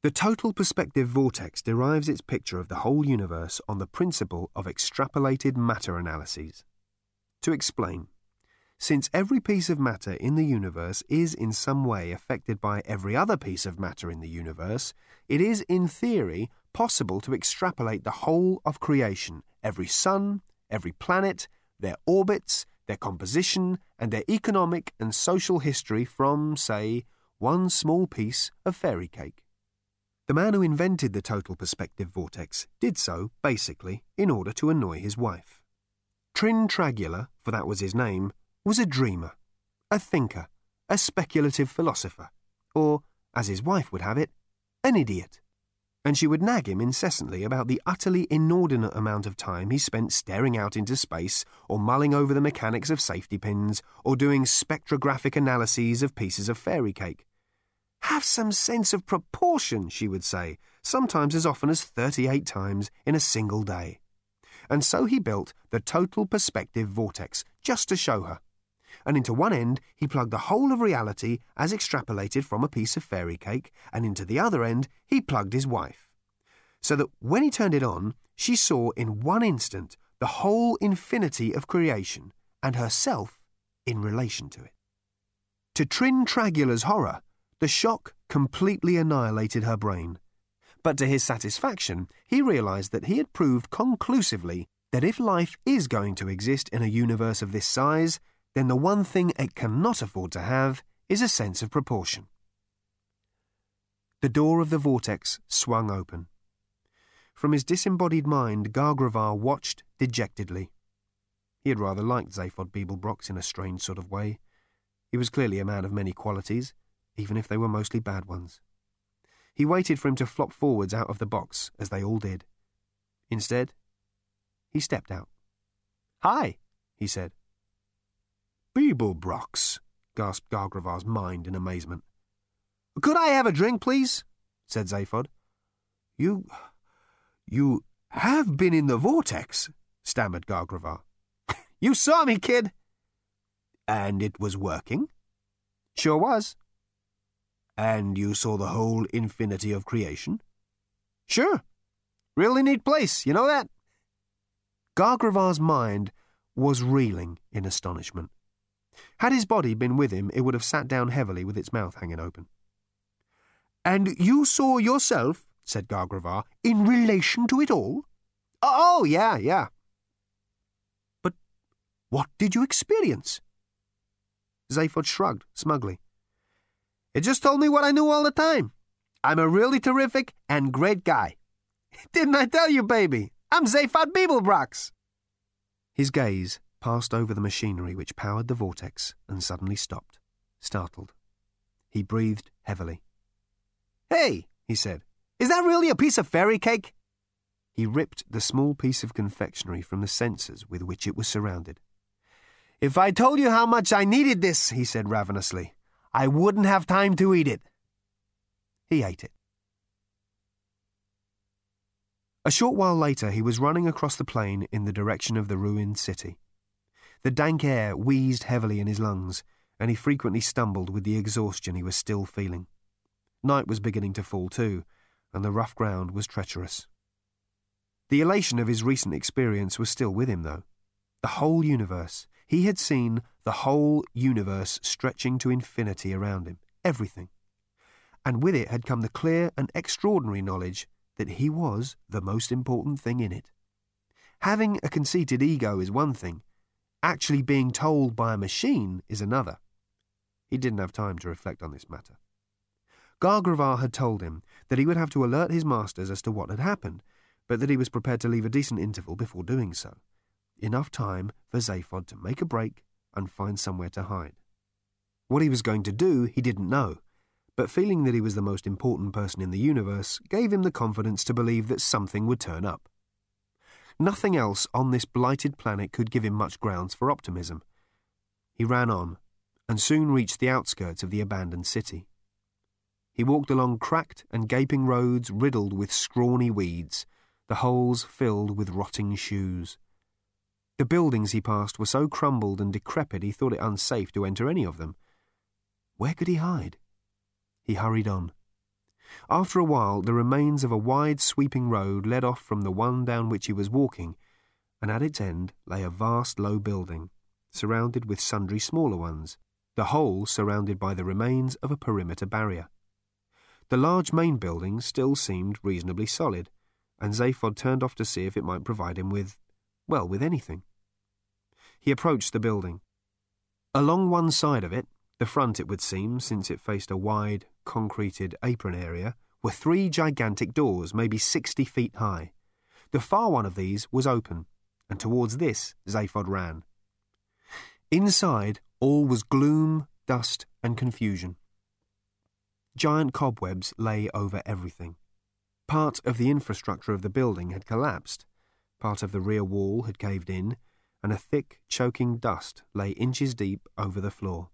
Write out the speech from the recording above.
The total perspective vortex derives its picture of the whole universe on the principle of extrapolated matter analyses. To explain, since every piece of matter in the universe is in some way affected by every other piece of matter in the universe, it is, in theory, possible to extrapolate the whole of creation, every sun, every planet, their orbits, their composition, and their economic and social history from, say, one small piece of fairy cake. The man who invented the total perspective vortex did so, basically, in order to annoy his wife. Trin Tragula, for that was his name, was a dreamer, a thinker, a speculative philosopher, or, as his wife would have it, an idiot. And she would nag him incessantly about the utterly inordinate amount of time he spent staring out into space, or mulling over the mechanics of safety pins, or doing spectrographic analyses of pieces of fairy cake. "Have some sense of proportion," she would say, sometimes as often as 38 times in a single day. And so he built the total perspective vortex, just to show her. And into one end he plugged the whole of reality as extrapolated from a piece of fairy cake, and into the other end he plugged his wife. So that when he turned it on, she saw in one instant the whole infinity of creation, and herself in relation to it. To Trin Tragula's horror, the shock completely annihilated her brain. But to his satisfaction, he realized that he had proved conclusively that if life is going to exist in a universe of this size, then the one thing it cannot afford to have is a sense of proportion. The door of the vortex swung open. From his disembodied mind, Gargravar watched dejectedly. He had rather liked Zaphod Beeblebrox in a strange sort of way. He was clearly a man of many qualities, even if they were mostly bad ones. He waited for him to flop forwards out of the box, as they all did. Instead, he stepped out. "Hi," he said. "Beeblebrox," gasped Gargravar's mind in amazement. "Could I have a drink, please?" said Zaphod. You have been in the vortex," stammered Gargravar. "You saw me, kid." "And it was working?" "Sure was." "And you saw the whole infinity of creation?" "Sure. Really neat place, you know that?" Gargravar's mind was reeling in astonishment. Had his body been with him, it would have sat down heavily with its mouth hanging open. "And you saw yourself," said Gargravar, "in relation to it all?" Oh, yeah. "But what did you experience?" Zaphod shrugged smugly. "It just told me what I knew all the time. I'm a really terrific and great guy. Didn't I tell you, baby? I'm Zaphod Beeblebrox." His gaze passed over the machinery which powered the vortex and suddenly stopped, startled. He breathed heavily. "Hey," he said, "is that really a piece of fairy cake?" He ripped the small piece of confectionery from the sensors with which it was surrounded. "If I told you how much I needed this," he said ravenously, "I wouldn't have time to eat it." He ate it. A short while later, he was running across the plain in the direction of the ruined city. The dank air wheezed heavily in his lungs, and he frequently stumbled with the exhaustion he was still feeling. Night was beginning to fall too, and the rough ground was treacherous. The elation of his recent experience was still with him, though. The whole universe. He had seen the whole universe stretching to infinity around him, everything. And with it had come the clear and extraordinary knowledge that he was the most important thing in it. Having a conceited ego is one thing. Actually being told by a machine is another. He didn't have time to reflect on this matter. Gargravar had told him that he would have to alert his masters as to what had happened, but that he was prepared to leave a decent interval before doing so. Enough time for Zaphod to make a break and find somewhere to hide. What he was going to do, he didn't know, but feeling that he was the most important person in the universe gave him the confidence to believe that something would turn up. Nothing else on this blighted planet could give him much grounds for optimism. He ran on, and soon reached the outskirts of the abandoned city. He walked along cracked and gaping roads riddled with scrawny weeds, the holes filled with rotting shoes. The buildings he passed were so crumbled and decrepit he thought it unsafe to enter any of them. Where could he hide? He hurried on. After a while, the remains of a wide sweeping road led off from the one down which he was walking, and at its end lay a vast low building, surrounded with sundry smaller ones, the whole surrounded by the remains of a perimeter barrier. The large main building still seemed reasonably solid, and Zaphod turned off to see if it might provide him with anything. He approached the building. Along one side of it, the front it would seem, since it faced a wide, concreted apron area, were 3 gigantic doors, maybe 60 feet high. The far one of these was open, and towards this Zaphod ran. Inside, all was gloom, dust, and confusion. Giant cobwebs lay over everything. Part of the infrastructure of the building had collapsed, part of the rear wall had caved in, and a thick, choking dust lay inches deep over the floor.